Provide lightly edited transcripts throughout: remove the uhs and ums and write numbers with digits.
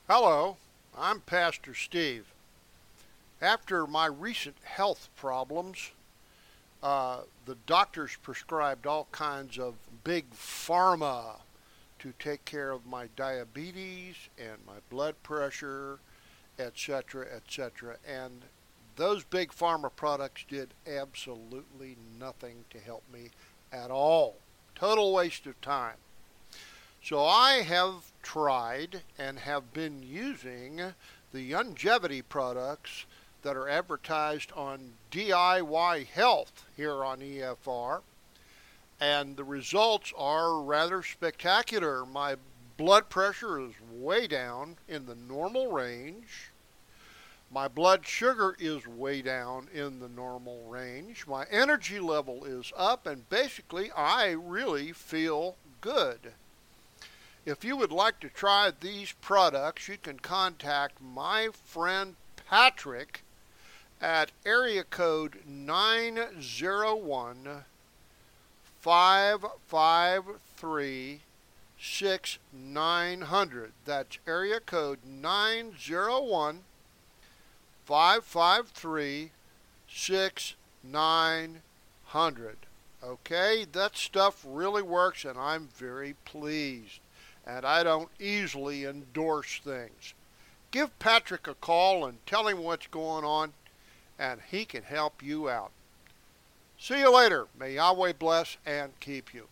Hello, I'm Pastor Steve. After my recent health problems, the doctors prescribed all kinds of big pharma to take care of my diabetes and my blood pressure, etc., etc. And those big pharma products did absolutely nothing to help me at all. Total waste of time. So I have tried and have been using the longevity products that are advertised on DIY Health here on EFR, and the results are rather spectacular. My blood pressure is way down in the normal range. My blood sugar is way down in the normal range. My energy level is up, and basically, I really feel good. If you would like to try these products, you can contact my friend Patrick at area code 901 553 6900. That's area code 901 553 6900. Okay, that stuff really works, and I'm very pleased. And I don't easily endorse things. Give Patrick a call and tell him what's going on, and he can help you out. See you later. May Yahweh bless and keep you.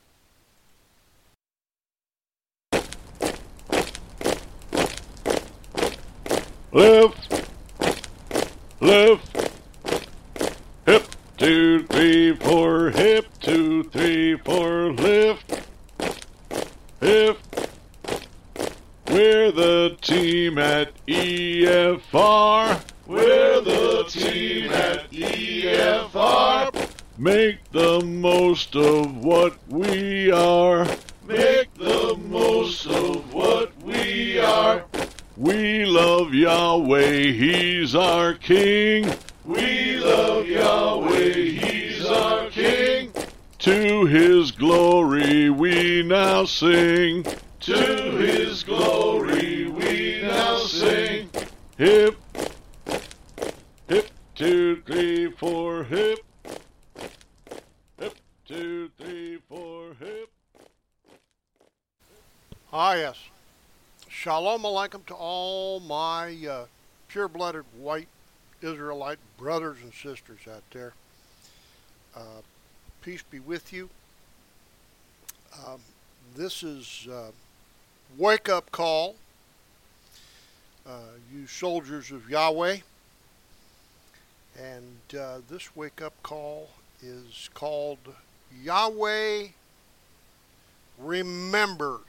Left, left, hip, 2, 3, 4, hip, 2, 3, 4, lift, hip. We're the team at EFR. We're the team at EFR. Make the most of what we are. Make the most of what we are. We love Yahweh, He's our King. We love Yahweh, He's our King. To His glory we now sing. To His glory we now sing. Hip, hip, 2, 3, 4, hip. Hip, 2, 3, 4, hip. Yes. Shalom Aleichem to all my pure-blooded white Israelite brothers and sisters out there. Peace be with you. This is wake-up call, you soldiers of Yahweh. And this wake-up call is called Yahweh Remembers.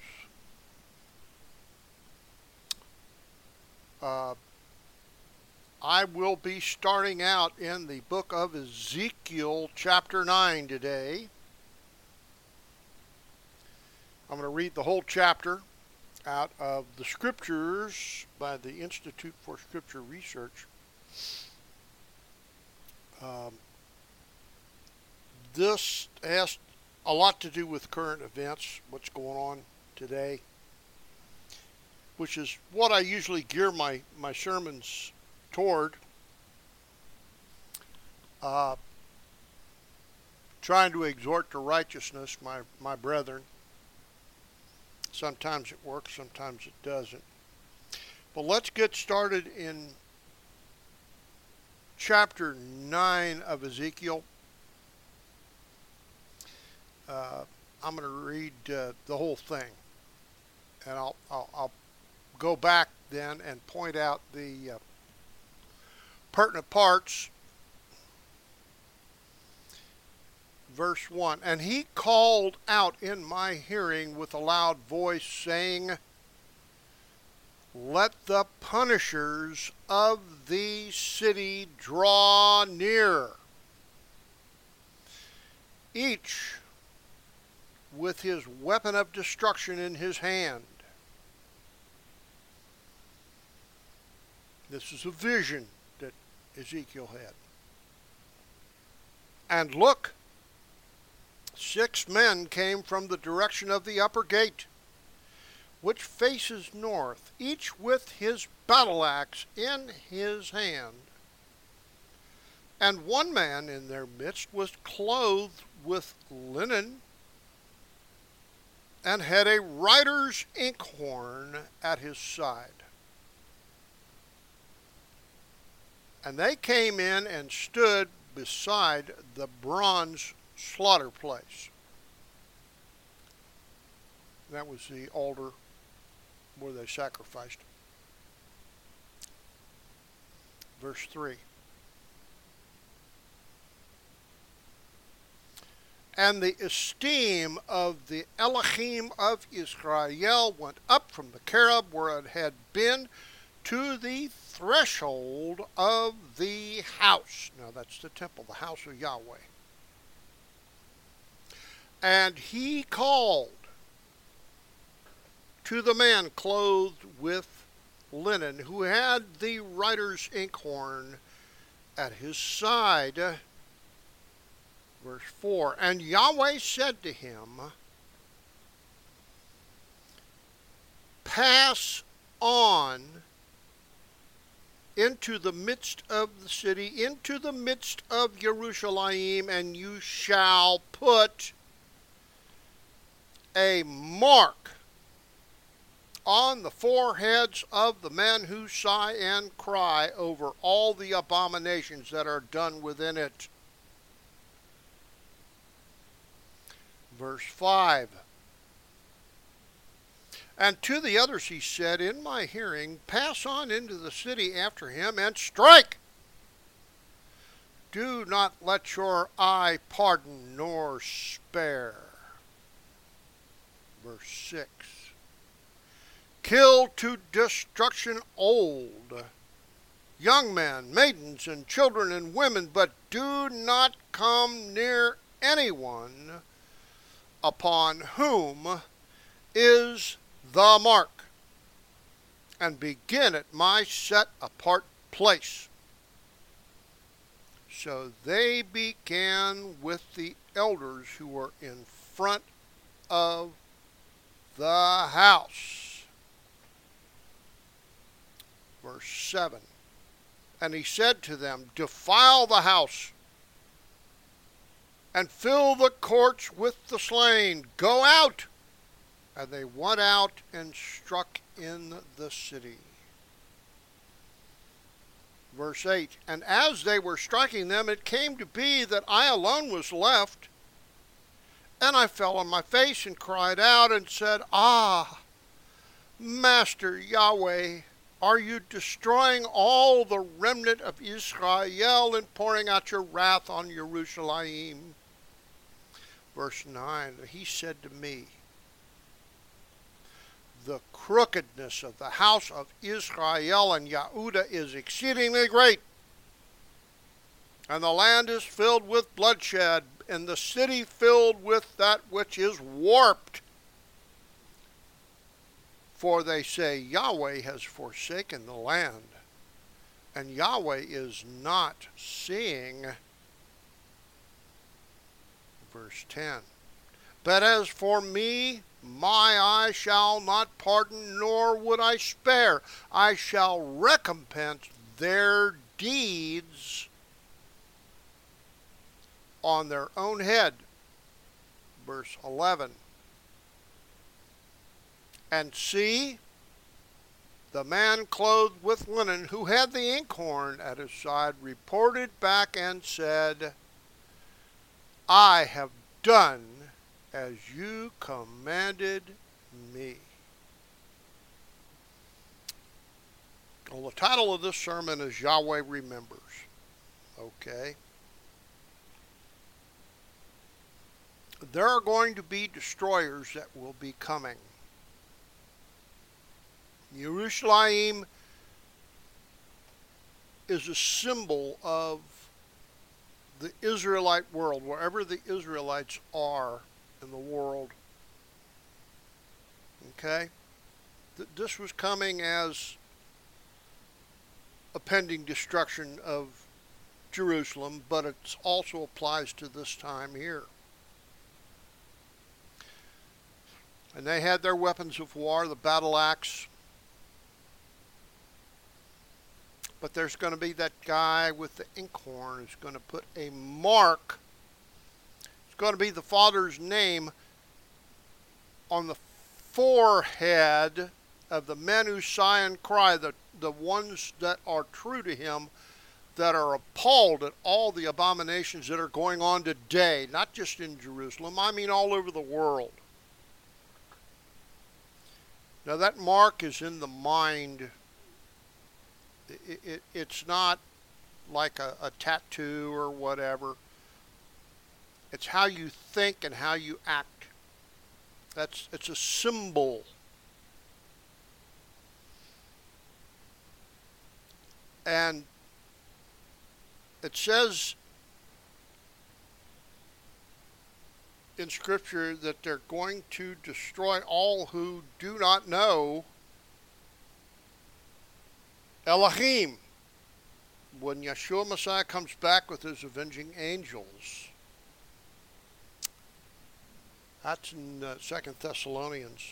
I will be starting out in the book of Ezekiel chapter 9 today. I'm going to read the whole chapter out of the Scriptures by the Institute for Scripture Research. This has a lot to do with current events, what's going on today, which is what I usually gear my sermons toward. Trying to exhort to righteousness, my brethren. Sometimes it works, sometimes it doesn't. But let's get started in chapter 9 of Ezekiel. I'm going to read the whole thing, and I'll go back then and point out the pertinent parts. Verse 1, and he called out in my hearing with a loud voice, saying, let the punishers of the city draw near, each with his weapon of destruction in his hand. This is a vision that Ezekiel had. And look, 6 men came from the direction of the upper gate, which faces north, each with his battle axe in his hand. And one man in their midst was clothed with linen, and had a writer's inkhorn at his side. And they came in and stood beside the bronze slaughter place. That was the altar where they sacrificed. Verse 3. And the esteem of the Elohim of Israel went up from the cherub where it had been to the threshold of the house. Now that's the temple, the house of Yahweh. And he called to the man clothed with linen, who had the writer's inkhorn at his side. Verse 4, and Yahweh said to him, pass on into the midst of the city, into the midst of Jerusalem, and you shall put a mark on the foreheads of the men who sigh and cry over all the abominations that are done within it. Verse 5. And to the others he said, in my hearing, pass on into the city after him and strike. Do not let your eye pardon nor spare. Verse 6. Kill to destruction old, young men, maidens, and children and women, but do not come near anyone upon whom is the mark, and begin at my set apart place. So they began with the elders who were in front of the house. Verse 7. And he said to them, defile the house, and fill the courts with the slain. Go out. And they went out and struck in the city. Verse 8. And as they were striking them, it came to be that I alone was left. And I fell on my face and cried out and said, ah, Master Yahweh, are you destroying all the remnant of Israel and pouring out your wrath on Jerusalem? Verse 9, he said to me, the crookedness of the house of Israel and Yehudah is exceedingly great, and the land is filled with bloodshed, and the city filled with that which is warped. For they say, Yahweh has forsaken the land, and Yahweh is not seeing. Verse 10. But as for me, my eye shall not pardon, nor would I spare. I shall recompense their deeds on their own head. Verse 11. And see, the man clothed with linen, who had the inkhorn at his side, reported back and said, I have done as you commanded me. Well, the title of this sermon is Yahweh Remembers. Okay. There are going to be destroyers that will be coming. Jerusalem is a symbol of the Israelite world, wherever the Israelites are in the world. Okay? This was coming as a pending destruction of Jerusalem, but it also applies to this time here. And they had their weapons of war, the battle axe. But there's going to be that guy with the inkhorn who's going to put a mark. It's going to be the Father's name on the forehead of the men who sigh and cry, the ones that are true to him, that are appalled at all the abominations that are going on today, not just in Jerusalem, I mean all over the world. Now that mark is in the mind. It's not like a tattoo or whatever. It's how you think and how you act. It's a symbol. And it says in Scripture that they're going to destroy all who do not know Elohim when Yeshua Messiah comes back with his avenging angels. That's in 2 Thessalonians.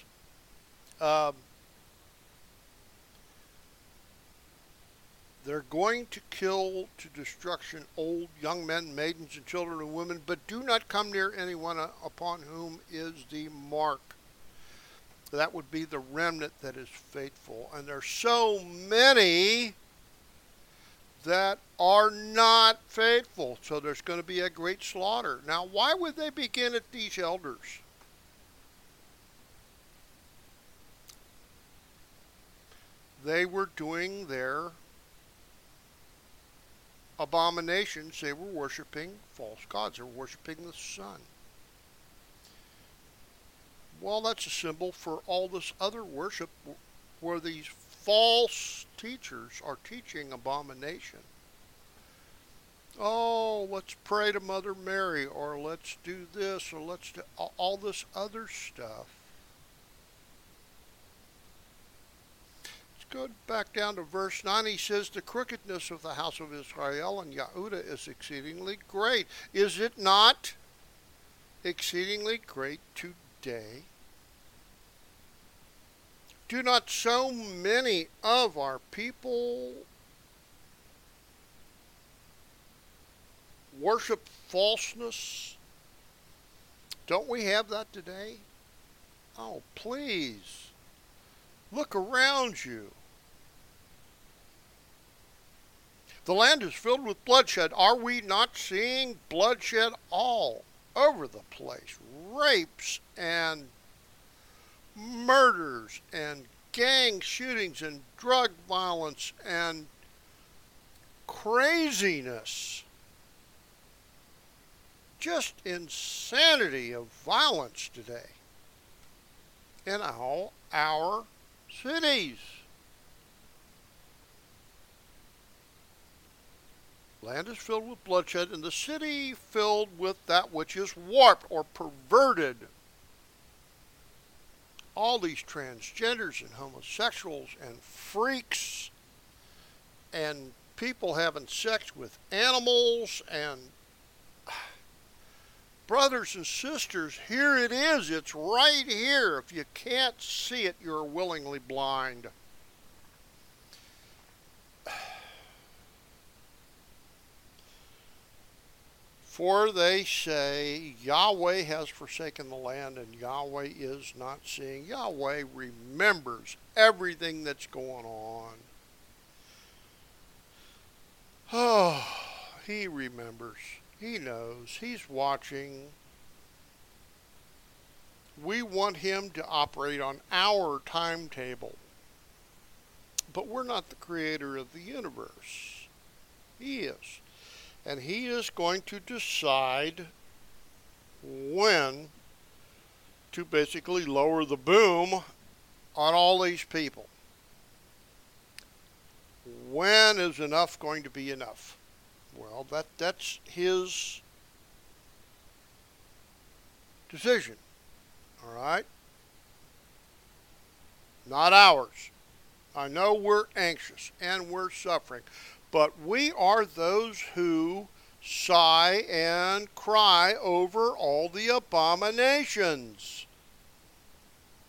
They're going to kill to destruction old, young men, maidens, and children and women, but do not come near anyone upon whom is the mark. That would be the remnant that is faithful. And there's so many that are not faithful. So there's going to be a great slaughter. Now, why would they begin at these elders? They were doing their abominations. They were worshiping false gods. They were worshiping the sun. Well, that's a symbol for all this other worship where these false teachers are teaching abomination. Oh, let's pray to Mother Mary, or let's do this, or let's do all this other stuff. Let's go back down to verse 9. He says, the crookedness of the house of Israel and Yehuda is exceedingly great. Is it not exceedingly great today? Do not so many of our people worship falseness? Don't we have that today? Oh, please. Look around you. The land is filled with bloodshed. Are we not seeing bloodshed all over the place? Rapes and murders and gang shootings and drug violence and craziness. Just insanity of violence today in all our cities. Land is filled with bloodshed, and the city filled with that which is warped or perverted. All these transgenders and homosexuals and freaks and people having sex with animals and brothers and sisters, here it is. It's right here. If you can't see it, you're willingly blind. For they say, Yahweh has forsaken the land, and Yahweh is not seeing. Yahweh remembers everything that's going on. Oh, he remembers. He knows. He's watching. We want him to operate on our timetable. But we're not the creator of the universe. He is. And he is going to decide when to basically lower the boom on all these people. When is enough going to be enough? Well, that's his decision. All right? Not ours. I know we're anxious and we're suffering. But we are those who sigh and cry over all the abominations.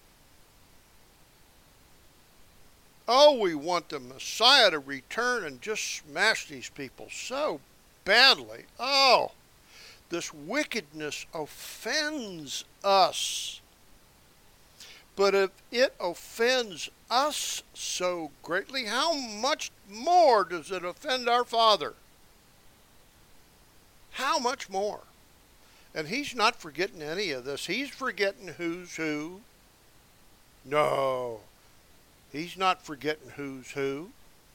Oh, we want the Messiah to return and just smash these people so badly. Oh, this wickedness offends us. But if it offends us so greatly, how much more does it offend our Father? How much more? And he's not forgetting any of this. He's forgetting who's who. No, he's not forgetting who's who.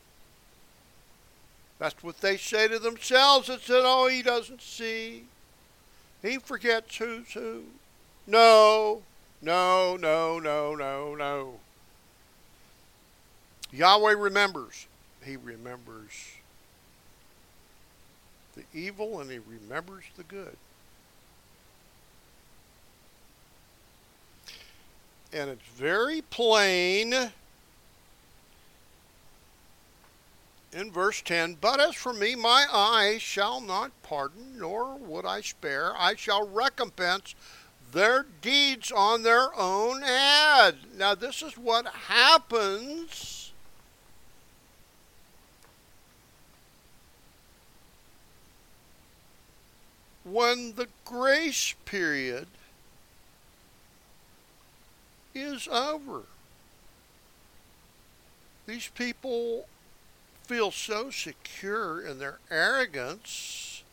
That's what they say to themselves. It said, oh, he doesn't see. He forgets who's who. No, no, no, no, no, no. Yahweh remembers. He remembers the evil and he remembers the good. And it's very plain in verse 10, but as for me, my eye shall not pardon, nor would I spare. I shall recompense their deeds on their own head. Now this is what happens when the grace period is over. These people feel so secure in their arrogance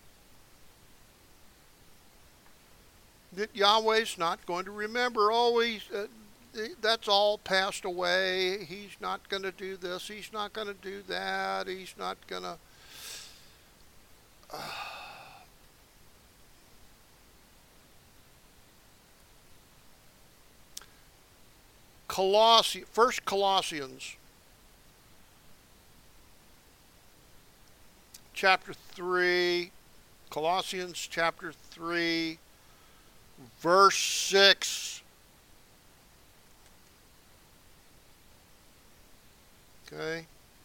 that Yahweh's not going to remember. Oh, that's all passed away. He's not going to do this. He's not going to do that. He's not going to... First Colossians chapter 3, Colossians chapter 3, verse 6. Okay.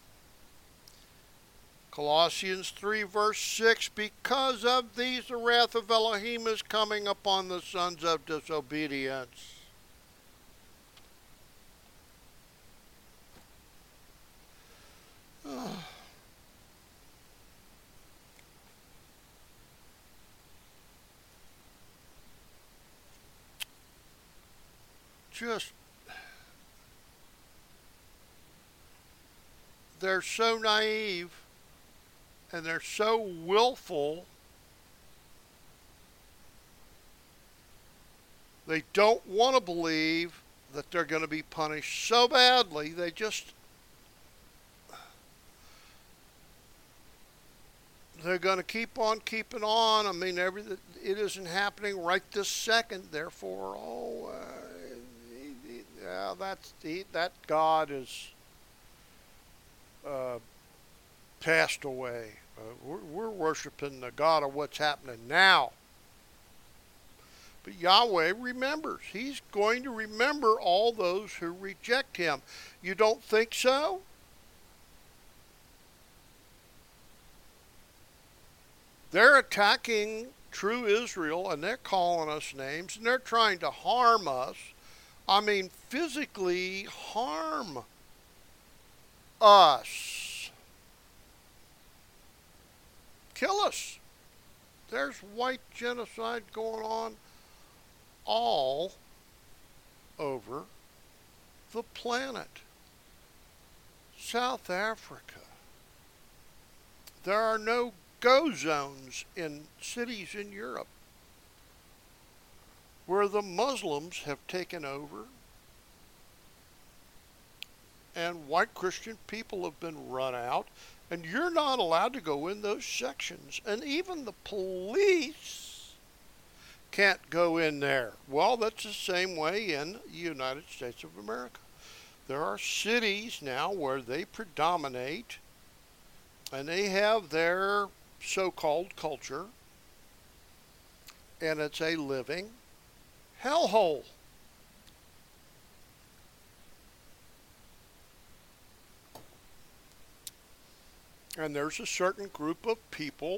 Colossians 3, verse 6, because of these the wrath of Elohim is coming upon the sons of disobedience. They're so naive and they're so willful. They don't want to believe that they're going to be punished so badly. They're going to keep on keeping on. I mean, it isn't happening right this second. Therefore, that God is passed away. We're worshiping the God of what's happening now. But Yahweh remembers. He's going to remember all those who reject him. You don't think so? They're attacking true Israel, and they're calling us names, and they're trying to harm us. I mean, physically harm us. Kill us. There's white genocide going on all over the planet. South Africa. There are no go zones in cities in Europe where the Muslims have taken over and white Christian people have been run out, and you're not allowed to go in those sections, and even the police can't go in there. Well, that's the same way in the United States of America. There are cities now where they predominate and they have their so-called culture, and it's a living hellhole. And there's a certain group of people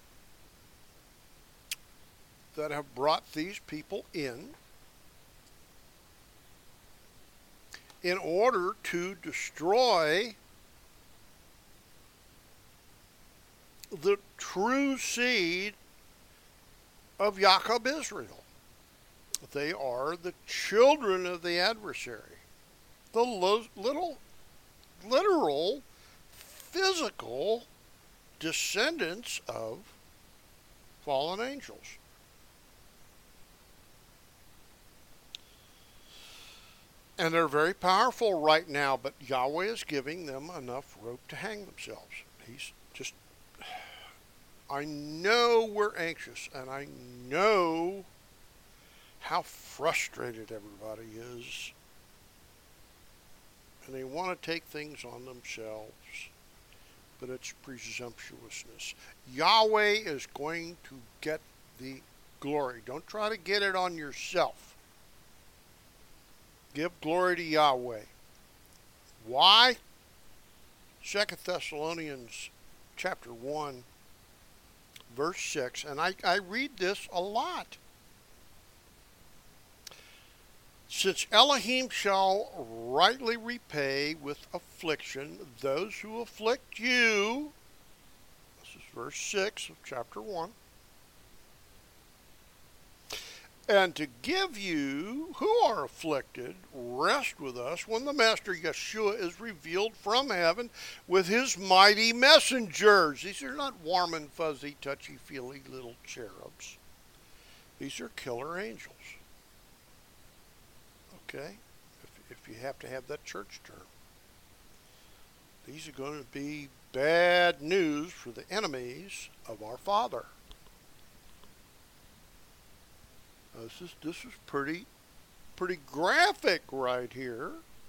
that have brought these people in, in order to destroy the true seed of Jacob Israel. They are the children of the adversary, the little, literal, physical descendants of fallen angels. And they're very powerful right now, but Yahweh is giving them enough rope to hang themselves. He's just, I know we're anxious, and I know how frustrated everybody is. And they want to take things on themselves, but it's presumptuousness. Yahweh is going to get the glory. Don't try to get it on yourself. Give glory to Yahweh. Why? 2 Thessalonians chapter 1, verse 6, and I read this a lot. Since Elohim shall rightly repay with affliction those who afflict you, this is verse 6 of chapter 1, and to give you who are afflicted rest with us when the Master Yeshua is revealed from heaven with his mighty messengers. These are not warm and fuzzy, touchy-feely little cherubs. These are killer angels. Okay? If you have to have that church term. These are going to be bad news for the enemies of our Father. This is pretty graphic right here.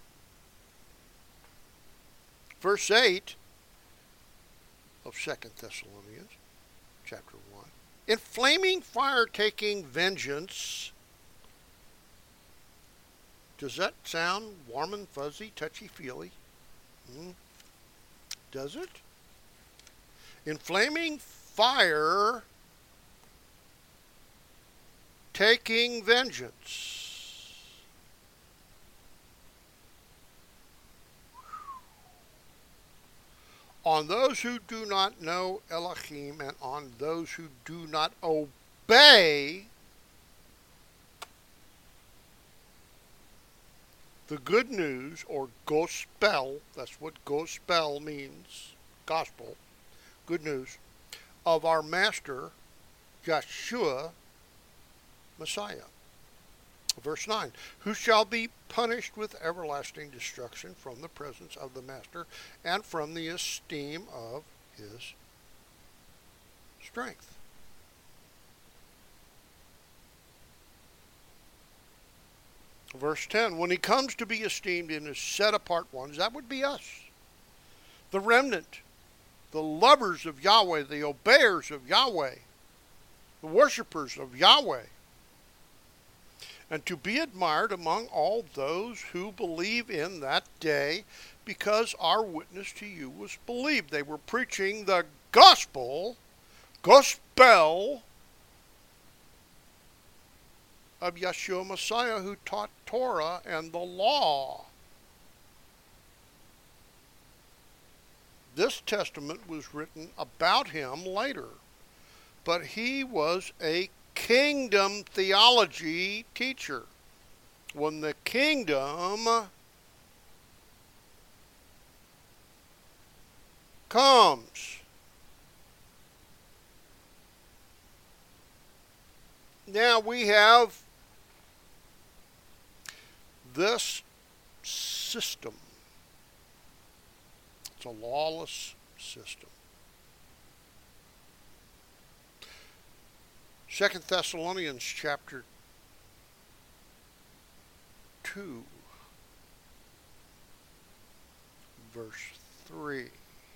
Verse 8 of 2 Thessalonians chapter 1. In flaming fire taking vengeance. Does that sound warm and fuzzy, touchy-feely? Does it? In flaming fire taking vengeance. On those who do not know Elohim and on those who do not obey the good news, or gospel, that's what gospel means, gospel, good news, of our Master, Yeshua, Messiah. Verse 9, who shall be punished with everlasting destruction from the presence of the Master and from the esteem of his strength. Verse 10, when he comes to be esteemed in his set apart ones, that would be us, the remnant, the lovers of Yahweh, the obeyers of Yahweh, the worshipers of Yahweh, and to be admired among all those who believe in that day, because our witness to you was believed. They were preaching the gospel of Yeshua Messiah, who taught Torah and the law. This testament was written about him later, but he was a kingdom theology teacher. When the kingdom comes, now we have this system. It's a lawless system. 2 Thessalonians chapter 2, verse 3.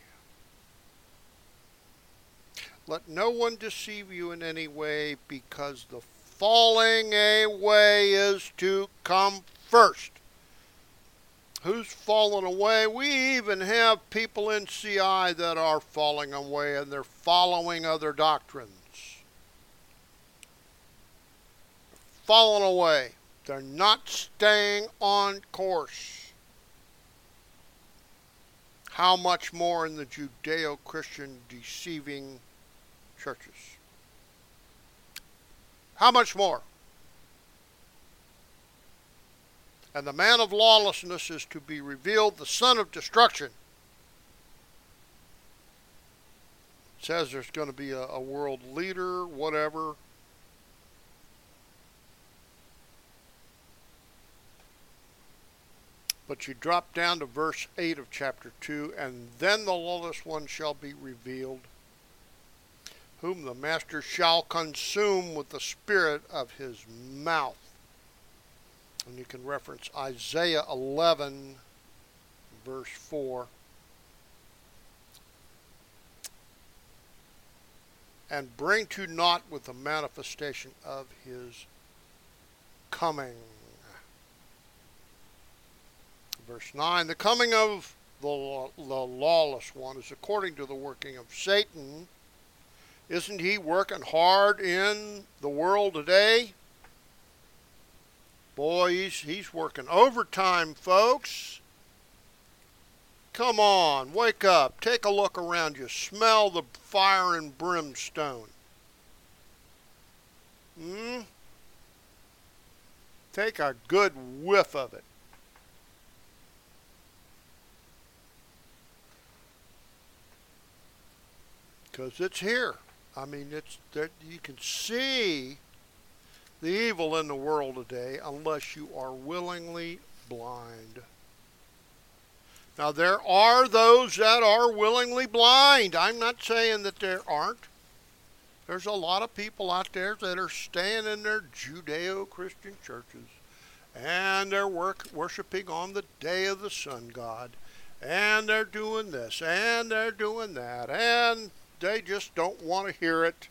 Let no one deceive you in any way, because the falling away is to come first. Who's fallen away? We even have people in CI that are falling away, and they're following other doctrines. Fallen away. They're not staying on course. how much more in the Judeo-Christian deceiving churches? How much more? And the man of lawlessness is to be revealed, the son of destruction. It says there's going to be a world leader, whatever. But you drop down to verse 8 of chapter 2, and then the lawless one shall be revealed, whom the master shall consume with the spirit of his mouth. And you can reference Isaiah 11, verse 4. And bring to naught with the manifestation of his coming. Verse 9, the coming of the lawless one is according to the working of Satan. Isn't he working hard in the world today? Boy, he's working overtime, folks. Come on, wake up. Take a look around you. Smell the fire and brimstone. Take a good whiff of it. Because it's here. I mean, it's that you can see the evil in the world today unless you are willingly blind. Now, there are those that are willingly blind. I'm not saying that there aren't. There's a lot of people out there that are staying in their Judeo-Christian churches, and they're worshiping on the day of the sun god, and they're doing this, and they're doing that, and they just don't want to hear it.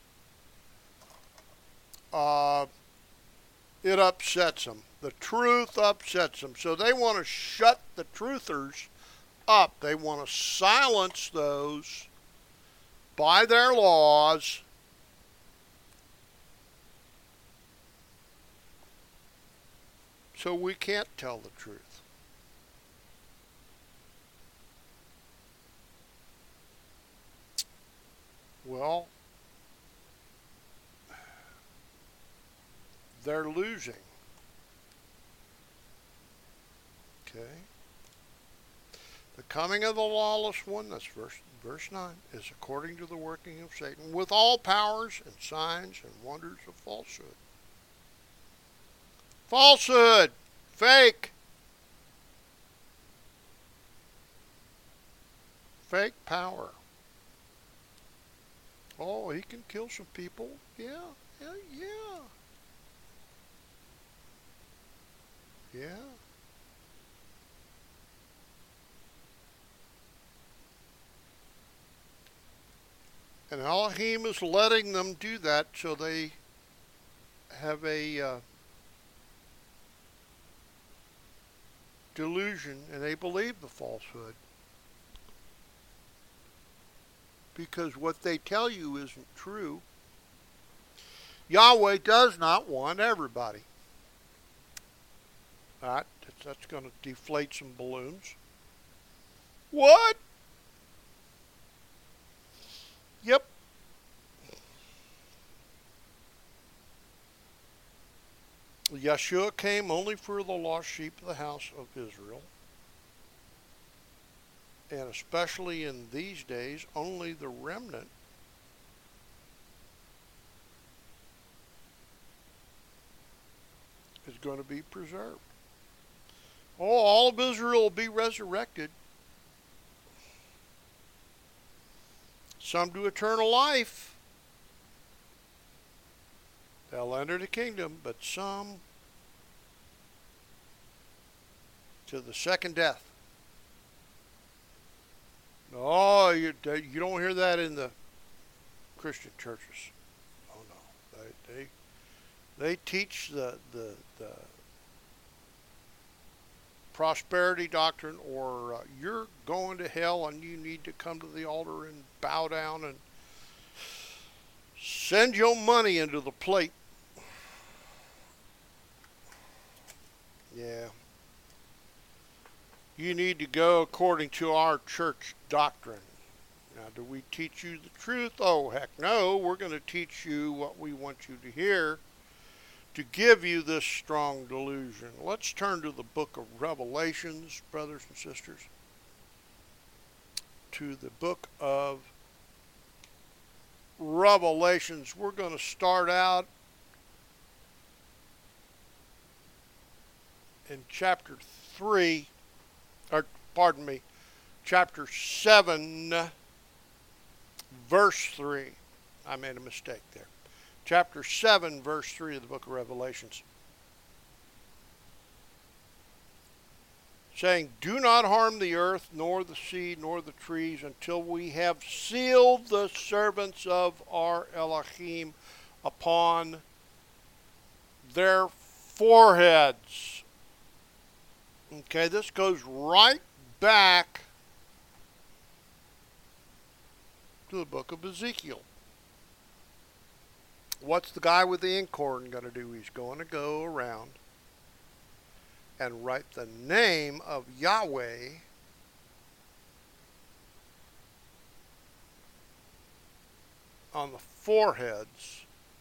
It upsets them. The truth upsets them. So they want to shut the truthers up. They want to silence those by their laws. So we can't tell the truth. Well, they're losing. Okay. The coming of the lawless one, that's verse 9, is according to the working of Satan, with all powers and signs and wonders of falsehood. Falsehood! Fake! Fake power. Oh, he can kill some people. Yeah. And Elohim is letting them do that so they have a delusion and they believe the falsehood. Because what they tell you isn't true. Yahweh does not want everybody. That's going to deflate some balloons. What? Yep. Yeshua came only for the lost sheep of the house of Israel. And especially in these days, only the remnant is going to be preserved. Oh, all of Israel will be resurrected. Some to eternal life. They'll enter the kingdom, but some to the second death. Oh, you don't hear that in the Christian churches. Oh no, they teach the prosperity doctrine, or you're going to hell and you need to come to the altar and bow down and send your money into the plate. Yeah. You need to go according to our church doctrine. Now, do we teach you the truth? Oh, heck no. We're going to teach you what we want you to hear to give you this strong delusion. Let's turn to the book of Revelations, brothers and sisters. To the book of Revelations. We're going to start out in chapter 3, or pardon me, chapter 7, verse 3. I made a mistake there. Chapter 7, verse 3 of the book of Revelations. Saying, do not harm the earth, nor the sea, nor the trees, until we have sealed the servants of our Elohim upon their foreheads. Okay, this goes right back to the book of Ezekiel. What's the guy with the inkhorn going to do? He's going to go around and write the name of Yahweh on the foreheads.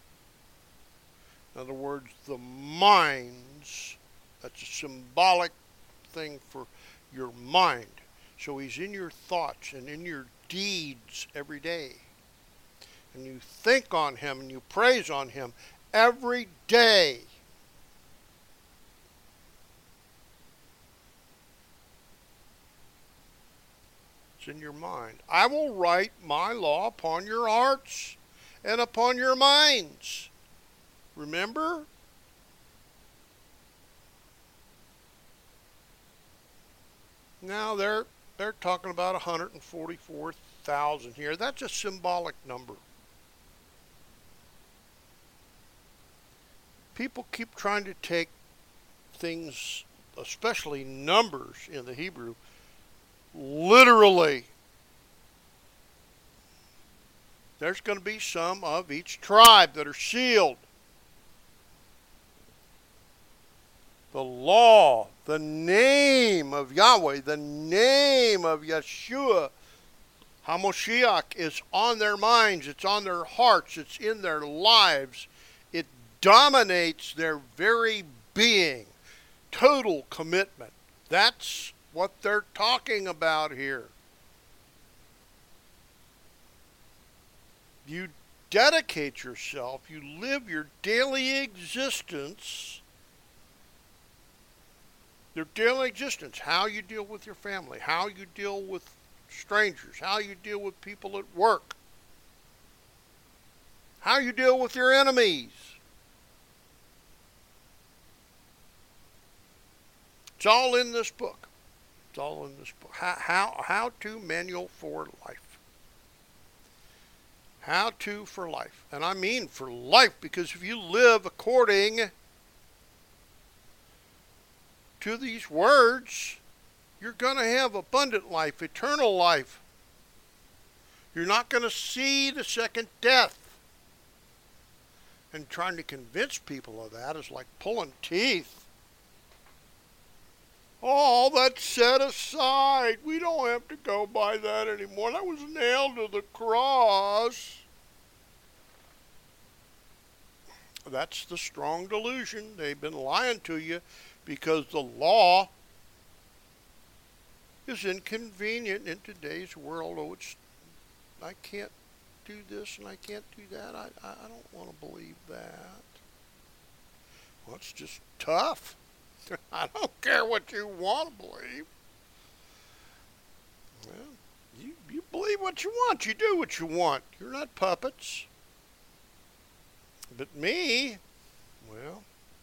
In other words, the minds. That's a symbolic thing for your mind. So he's in your thoughts and in your deeds every day. And you think on him and you praise on him every day. It's in your mind. I will write my law upon your hearts and upon your minds. Remember? Now they're talking about 144,000 here. That's a symbolic number. People keep trying to take things, especially numbers in the Hebrew, literally. There's going to be some of each tribe that are sealed. The law, the name of Yahweh, the name of Yeshua, HaMoshiach, is on their minds, it's on their hearts, it's in their lives. It dominates their very being. Total commitment. That's what they're talking about here. You dedicate yourself, you live your daily existence. Your daily existence, how you deal with your family, how you deal with strangers, how you deal with people at work, how you deal with your enemies. It's all in this book. It's all in this book. How to manual for life. How to for life. And I mean for life, because if you live according to these words, you're going to have abundant life, eternal life. You're not going to see the second death. And trying to convince people of that is like pulling teeth. Oh, that's set aside. We don't have to go by that anymore. That was nailed to the cross. That's the strong delusion. They've been lying to you because the law is inconvenient in today's world. Oh, I can't do this and I can't do that. I don't want to believe that. Well, it's just tough. I don't care what you want to believe. Well, you believe what you want. You do what you want. You're not puppets. But me, well,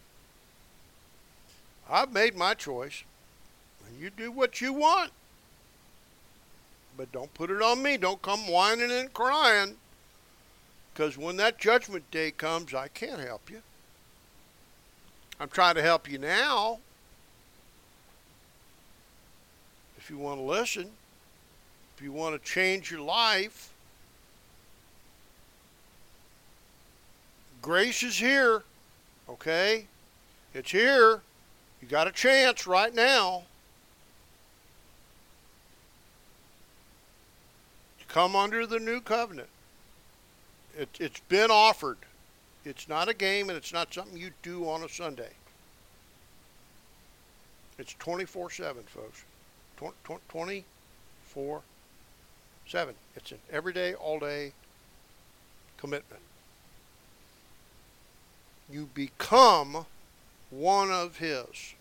I've made my choice. And you do what you want. But don't put it on me. Don't come whining and crying. Because when that judgment day comes, I can't help you. I'm trying to help you now. If you want to listen, if you want to change your life, grace is here, okay? It's here. You got a chance right now. come under the new covenant. It's been offered. It's not a game, and it's not something you do on a Sunday. It's 24/7, folks. 24/7. It's an everyday, all-day commitment. You become one of His.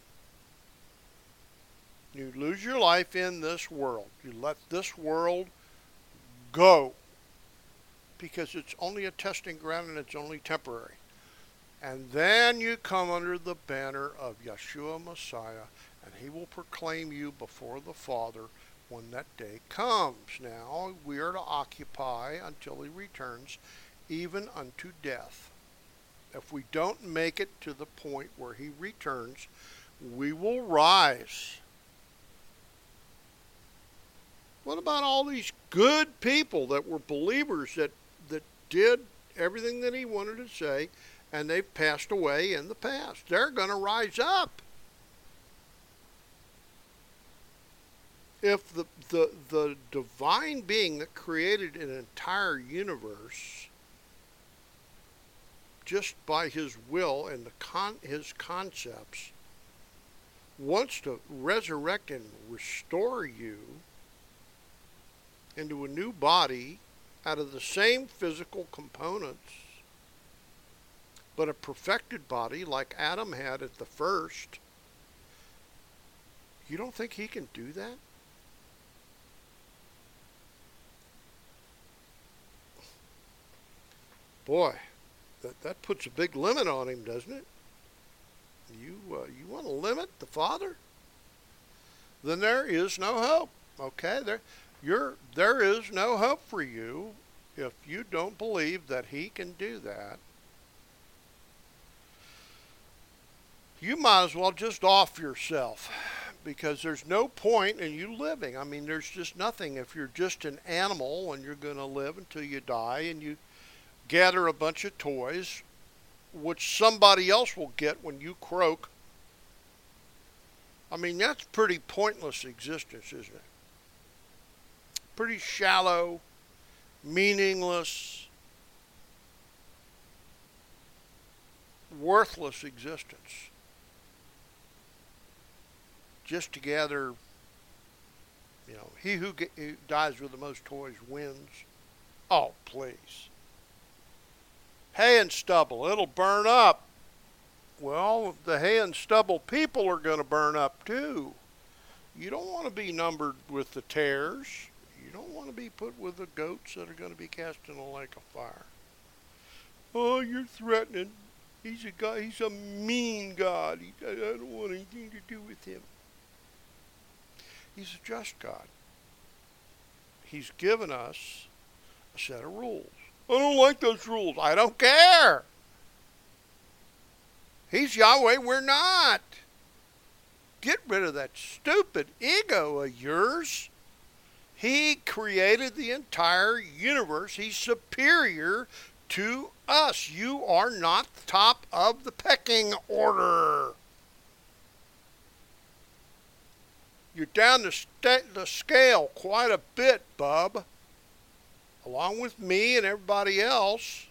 You lose your life in this world. You let this world go, because it's only a testing ground and it's only temporary. And then you come under the banner of Yeshua Messiah, and He will proclaim you before the Father when that day comes. Now, we are to occupy until He returns, even unto death. If we don't make it to the point where He returns, we will rise. What about all these good people that were believers that did everything that He wanted to say, and they've passed away in the past? They're going to rise up. If the divine being that created an entire universe just by His will and His concepts wants to resurrect and restore you into a new body out of the same physical components, but a perfected body like Adam had at the first, you don't think He can do that? Boy, that puts a big limit on Him, doesn't it? You want to limit the Father? Then there is no hope. Okay, there is no hope for you if you don't believe that He can do that. You might as well just off yourself, because there's no point in you living. I mean, there's just nothing. If you're just an animal and you're going to live until you die, and you gather a bunch of toys, which somebody else will get when you croak, I mean, that's pretty pointless existence, isn't it? Pretty shallow, meaningless, worthless existence. Just to gather, he who dies with the most toys wins. Oh, please. Hay and stubble, it'll burn up. Well, the hay and stubble people are going to burn up too. You don't want to be numbered with the tares. You don't want to be put with the goats that are going to be cast in a lake of fire. Oh, you're threatening. He's a mean God. I don't want anything to do with Him. He's a just God. He's given us a set of rules. I don't like those rules. I don't care. He's Yahweh, we're not. Get rid of that stupid ego of yours. He created the entire universe. He's superior to us. You are not the top of the pecking order. You're down the scale quite a bit, bub. Along with me and everybody else.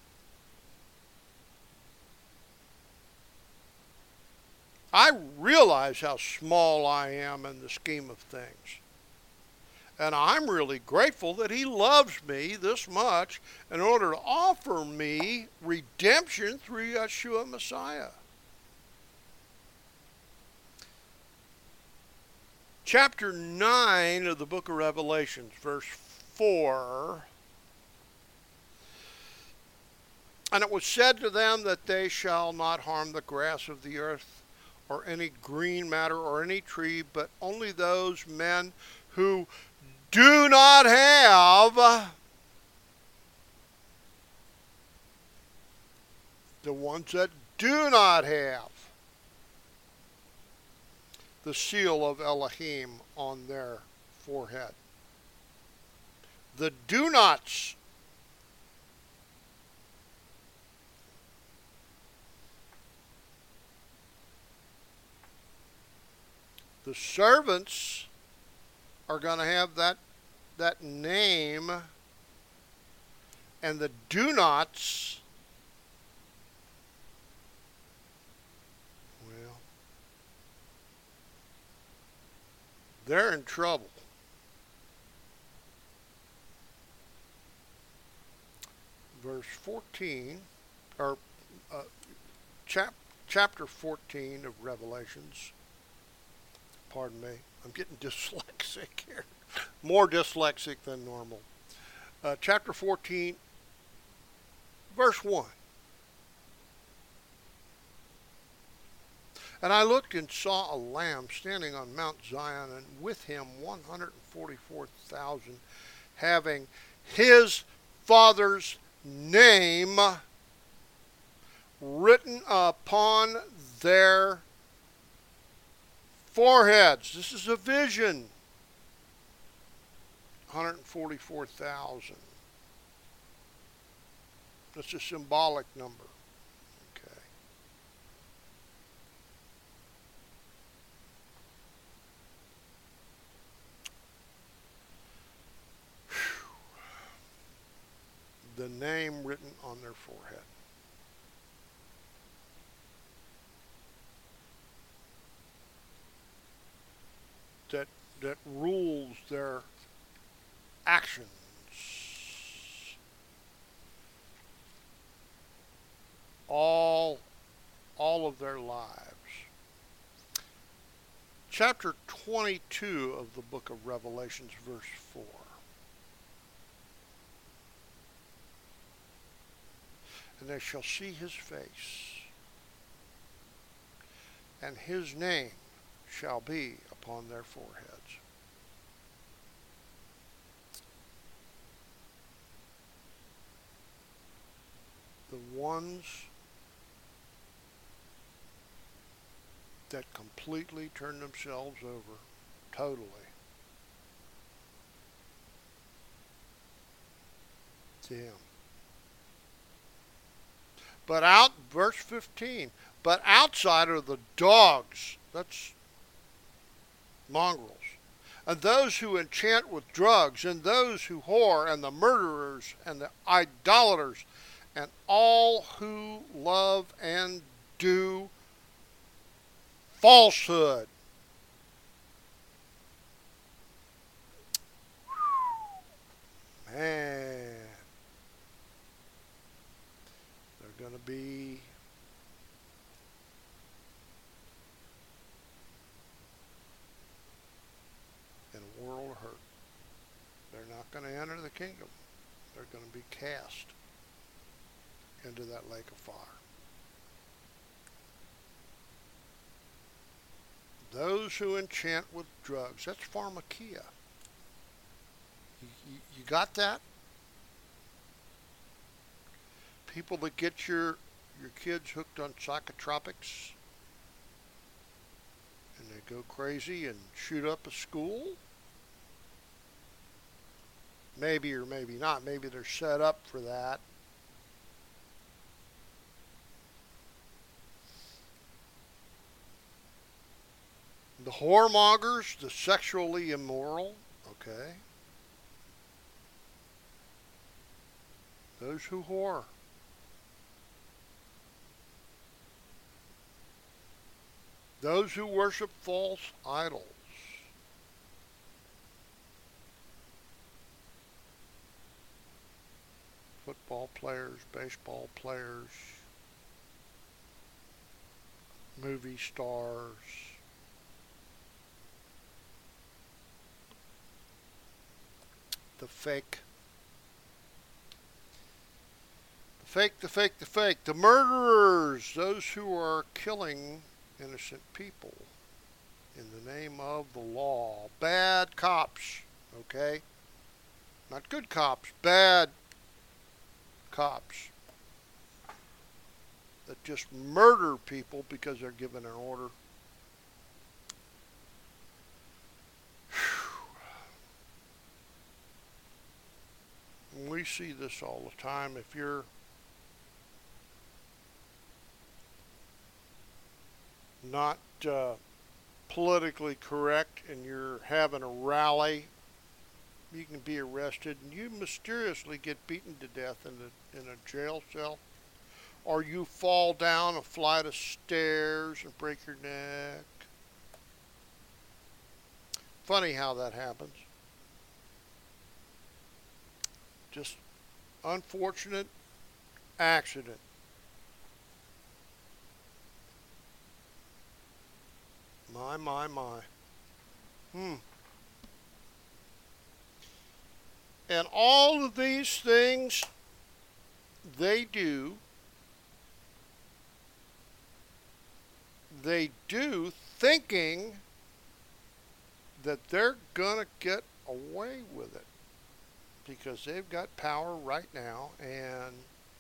I realize how small I am in the scheme of things. And I'm really grateful that He loves me this much in order to offer me redemption through Yeshua Messiah. Chapter 9 of the book of Revelations, verse 4. And it was said to them that they shall not harm the grass of the earth, or any green matter, or any tree, but only those men who do not have, the ones that do not have the seal of Elohim on their forehead. The do-nots. The servants are going to have that name And the do-nots, well, they're in trouble. Verse 14, or uh, chapter 14 of Revelations. Pardon me, I'm getting dyslexic here. More dyslexic than normal. Chapter 14, verse 1. And I looked and saw a Lamb standing on Mount Zion, and with him 144,000, having his Father's name written upon their foreheads. This is a vision. 144,000. That's a symbolic number. Okay. The name written on their forehead. That rules their actions. All of their lives. Chapter 22 of the book of Revelations, verse 4. And they shall see his face, and his name shall be upon their foreheads. The ones that completely turn themselves over, totally, to him. But verse 15, but outside are the dogs, that's mongrels, and those who enchant with drugs, and those who whore, and the murderers, and the idolaters, and all who love and do falsehood. Man, they're going to be in a world of hurt. They're not going to enter the kingdom. They're going to be cast into that lake of fire. Those who enchant with drugs, that's pharmakia. You got that? People that get your kids hooked on psychotropics and they go crazy and shoot up a school? Maybe or maybe not. Maybe they're set up for that. The whoremongers, the sexually immoral, okay? Those who whore. Those who worship false idols. Football players, baseball players, movie stars. The fake. The murderers, those who are killing innocent people in the name of the law. Bad cops, okay? Not good cops, bad cops that just murder people because they're given an order. We see this all the time. If you're not politically correct and you're having a rally You can be arrested and you mysteriously get beaten to death in a jail cell. Or you fall down a flight of stairs and break your neck. Funny how that happens. Just unfortunate accident. My. And all of these things they do thinking that they're gonna get away with it because they've got power right now, and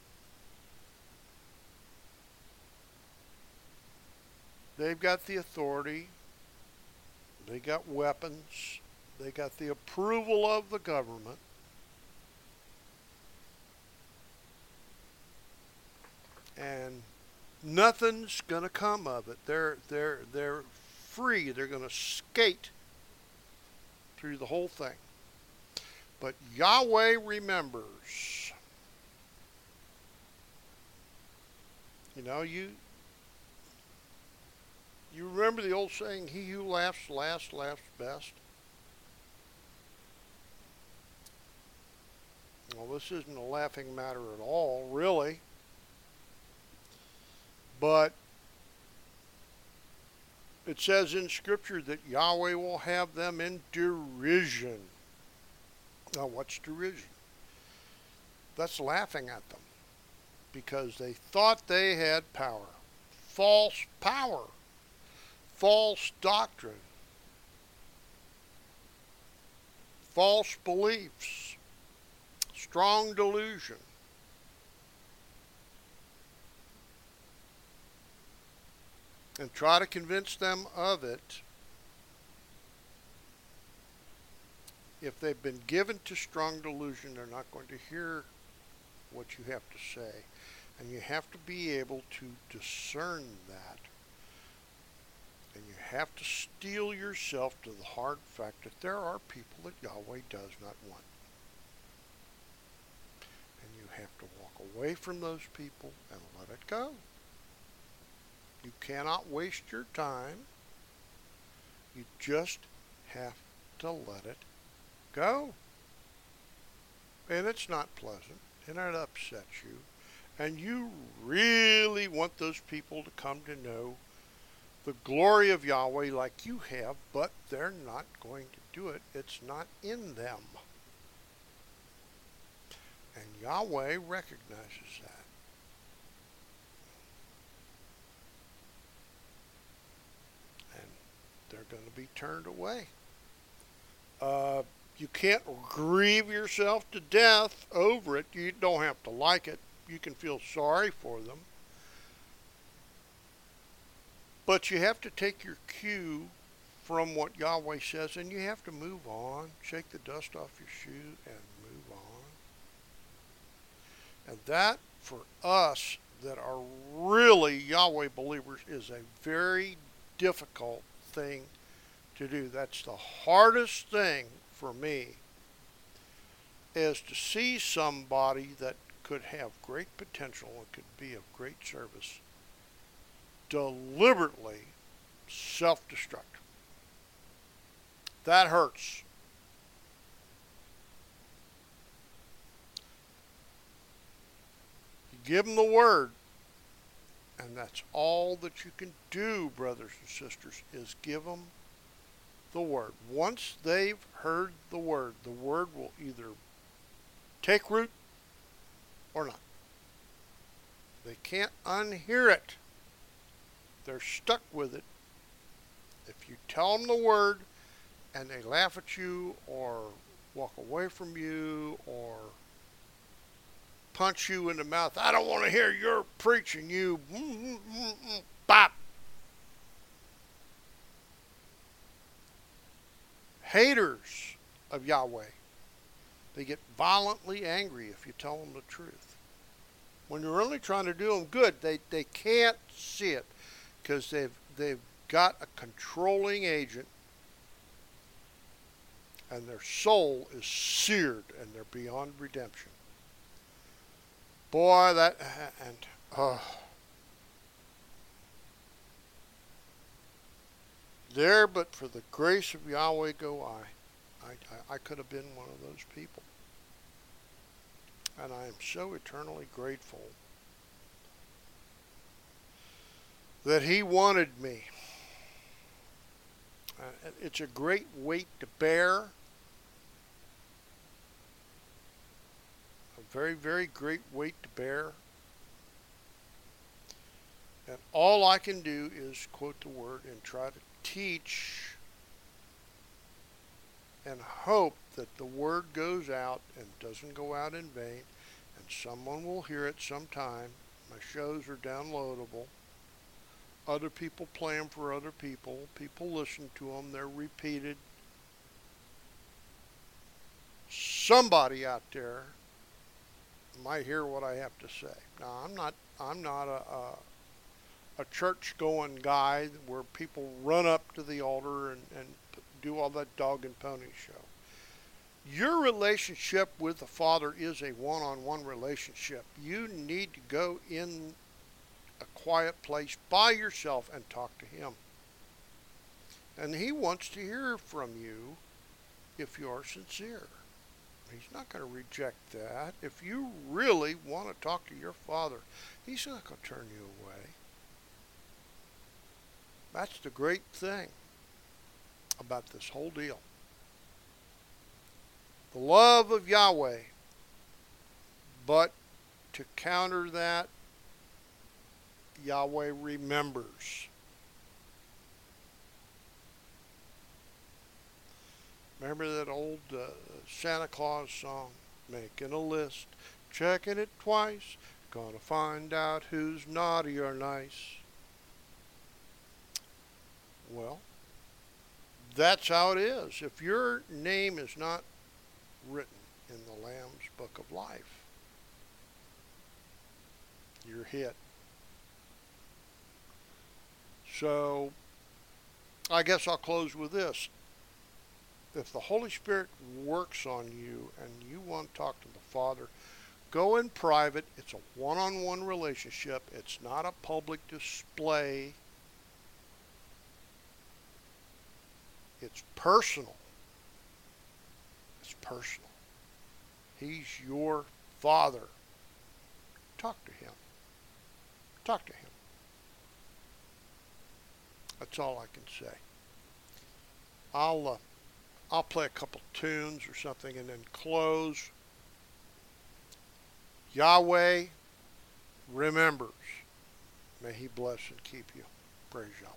they've got the authority, they got weapons, they got the approval of the government. And nothing's going to come of it. They're free. They're going to skate through the whole thing. But Yahweh remembers. You know, you remember the old saying, he who laughs last laughs best? Well, this isn't a laughing matter at all, really. But it says in Scripture that Yahweh will have them in derision. Now, what's derision? That's laughing at them because they thought they had power. False power. False doctrine. False beliefs. Strong delusion. And try to convince them of it. If they've been given to strong delusion, they're not going to hear what you have to say. And you have to be able to discern that. And you have to steel yourself to the hard fact that there are people that Yahweh does not want. And you have to walk away from those people and let it go. You cannot waste your time. You just have to let it go. And it's not pleasant, and it upsets you. And you really want those people to come to know the glory of Yahweh like you have, but they're not going to do it. It's not in them. And Yahweh recognizes that. They're going to be turned away. You can't grieve yourself to death over it. You don't have to like it. You can feel sorry for them. But you have to take your cue from what Yahweh says, and you have to move on. Shake the dust off your shoe and move on. And that, for us that are really Yahweh believers, is a very difficult thing to do. That's the hardest thing for me, is to see somebody that could have great potential and could be of great service deliberately self-destruct. That hurts. You give them the word, and that's all that you can do, brothers and sisters, is give them the word. Once they've heard the word will either take root or not. They can't unhear it. They're stuck with it. If you tell them the word and they laugh at you or walk away from you or punch you in the mouth, I don't want to hear your preaching, you bop. Haters of Yahweh, they get violently angry if you tell them the truth. When you're only trying to do them good, they can't see it because they've got a controlling agent, and their soul is seared, and they're beyond redemption. Boy, that, and, there but for the grace of Yahweh go I could have been one of those people. And I am so eternally grateful that he wanted me. It's a great weight to bear. A very, very great weight to bear. And all I can do is quote the word and try to teach and hope that the word goes out and doesn't go out in vain, and someone will hear it sometime. My shows are downloadable. Other people play them for other people. People listen to them. They're repeated. Somebody out there might hear what I have to say. Now, I'm not a church-going guy where people run up to the altar and do all that dog and pony show. Your relationship with the Father is a one-on-one relationship. You need to go in a quiet place by yourself and talk to him. And he wants to hear from you if you are sincere. He's not going to reject that. If you really want to talk to your Father, he's not going to turn you away. That's the great thing about this whole deal. The love of Yahweh. But to counter that, Yahweh remembers. Remember that old Santa Claus song? Making a list, checking it twice, gonna find out who's naughty or nice. Well, that's how it is. If your name is not written in the Lamb's Book of Life, you're hit. So, I guess I'll close with this. If the Holy Spirit works on you and you want to talk to the Father, go in private. It's a one-on-one relationship. It's not a public display. It's personal. It's personal. He's your Father. Talk to him. Talk to him. That's all I can say. I'll play a couple tunes or something and then close. Yahweh remembers. May he bless and keep you. Praise Yahweh.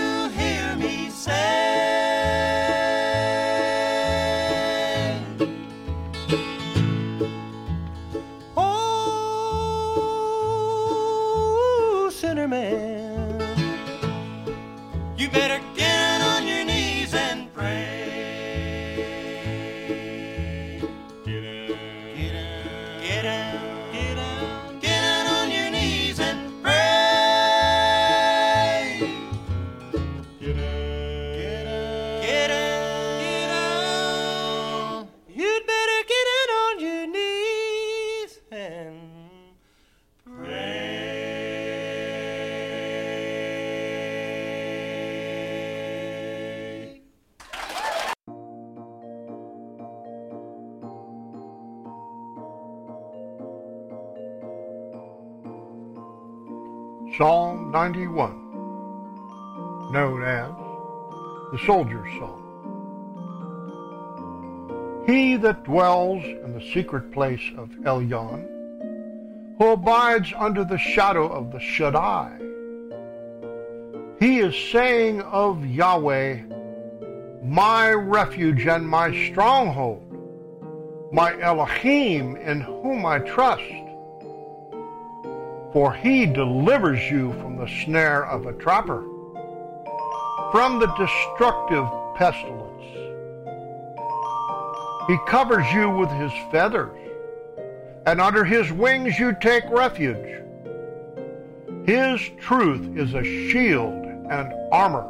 hear me say? Oh, sinner man, you better get on your knees and pray. Get down on your knees and pray. Get down. You'd better get down on your knees and pray. Psalm 91, known as the Soldier's Psalm. He that dwells in the secret place of Elyon, who abides under the shadow of the Shaddai, he is saying of Yahweh, my refuge and my stronghold, my Elohim in whom I trust. For he delivers you from the snare of a trapper, from the destructive pestilence. He covers you with his feathers, and under his wings you take refuge. His truth is a shield and armor.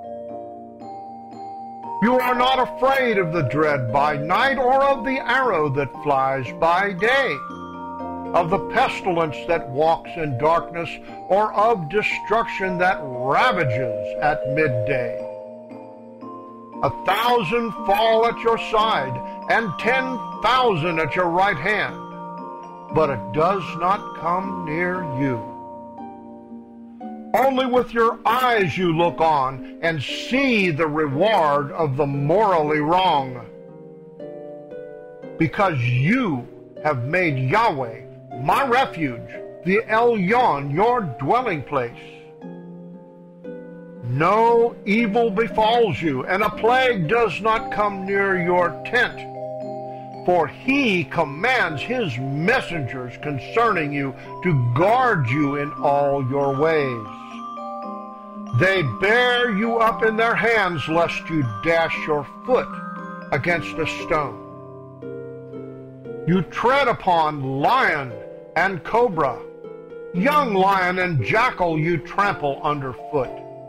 You are not afraid of the dread by night, or of the arrow that flies by day, of the pestilence that walks in darkness, or of destruction that ravages at midday. 1,000 fall at your side, and 10,000 at your right hand, but it does not come near you. Only with your eyes you look on and see the reward of the morally wrong, because you have made Yahweh my refuge, the Elyon, your dwelling place. No evil befalls you, and a plague does not come near your tent. For he commands his messengers concerning you to guard you in all your ways. They bear you up in their hands, lest you dash your foot against a stone. You tread upon lion and cobra, young lion and jackal you trample underfoot.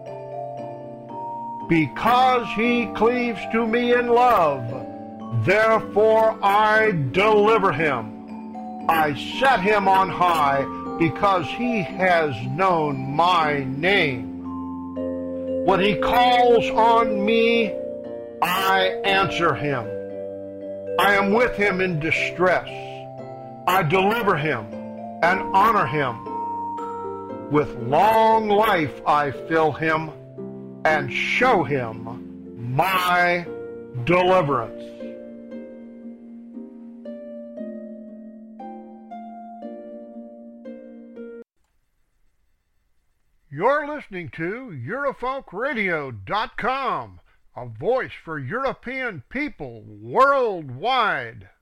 Because he cleaves to me in love, therefore I deliver him. I set him on high, because he has known my name. When he calls on me, I answer him. I am with him in distress. I deliver him and honor him. With long life I fill him and show him my deliverance. You're listening to EurofolkRadio.com, a voice for European people worldwide.